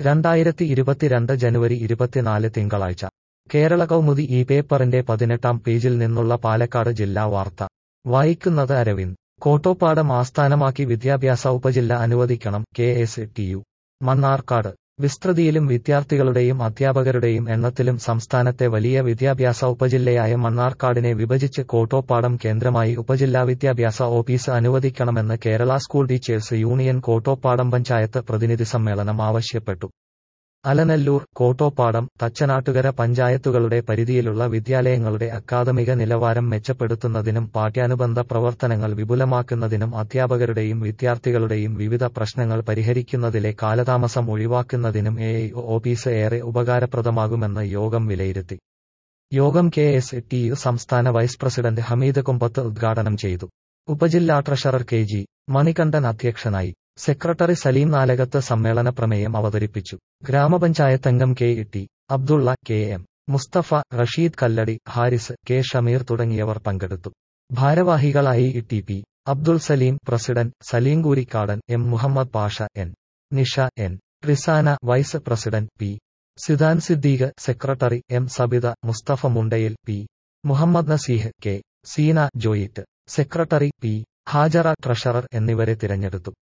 2022 ജനുവരി 24 തിങ്കളാഴ്ച കേരള കൗമുദി ഈ പേപ്പറിന്റെ 18-ാം പേജിൽ നിന്നുള്ള പാലക്കാട് ജില്ലാ വാർത്ത വായിക്കുന്നത് അരവിന്ദ്. കോട്ടോപ്പാടം ആസ്ഥാനമാക്കി വിദ്യാഭ്യാസ ഉപജില്ല അനുവദിക്കണം KSTU. മണ്ണാർക്കാട്. വിസ്തൃതിയിലും വിദ്യാർത്ഥികളുടെയും അധ്യാപകരുടെയും എണ്ണത്തിലും സംസ്ഥാനത്തെ വലിയ വിദ്യാഭ്യാസ ഉപജില്ലയായ മണ്ണാർക്കാടിനെ വിഭജിച്ച് കോട്ടോപ്പാടം കേന്ദ്രമായി ഉപജില്ലാ വിദ്യാഭ്യാസ ഓഫീസ് അനുവദിക്കണമെന്ന് Kerala school teachers union Kottopadam panchayat പ്രതിനിധി സമ്മേളനം ആവശ്യപ്പെട്ടു. അലനല്ലൂർ, കോട്ടോപ്പാടം, തച്ചനാട്ടുകര പഞ്ചായത്തുകളുടെ പരിധിയിലുള്ള വിദ്യാലയങ്ങളുടെ അക്കാദമിക നിലവാരം മെച്ചപ്പെടുത്തുന്നതിനും പാഠ്യാനുബന്ധ പ്രവർത്തനങ്ങൾ വിപുലമാക്കുന്നതിനും അധ്യാപകരുടെയും വിദ്യാർത്ഥികളുടെയും വിവിധ പ്രശ്നങ്ങൾ പരിഹരിക്കുന്നതിലെ കാലതാമസം ഒഴിവാക്കുന്നതിനും AIO ഓഫീസ് ഏറെ ഉപകാരപ്രദമാകുമെന്ന് യോഗം വിലയിരുത്തി. യോഗം KSTU സംസ്ഥാന വൈസ് പ്രസിഡന്റ് ഹമീദ് കുമ്പത്ത് ഉദ്ഘാടനം ചെയ്തു. ഉപജില്ലാ ട്രഷറർ KG മണികണ്ഠൻ അധ്യക്ഷനായി. സെക്രട്ടറി സലീം നാലകത്ത് സമ്മേളന പ്രമേയം അവതരിപ്പിച്ചു. ഗ്രാമപഞ്ചായത്ത് അംഗം KT അബ്ദുള്ള, KM മുസ്തഫ, റഷീദ് കല്ലടി, ഹാരിസ്, K ഷമീർ തുടങ്ങിയവർ പങ്കെടുത്തു. ഭാരവാഹികളായി TP Abdul Salim president, Salim Koorikkadan, M Muhammad Pasha, N Nisha, N Risana vice president, P Sidan Siddique secretary, M Sabitha, Mustafa Mundayil, P Muhammad Naseeh, K Seena joint secretary, P Hajara treasurer എന്നിവരെ തിരഞ്ഞെടുത്തു.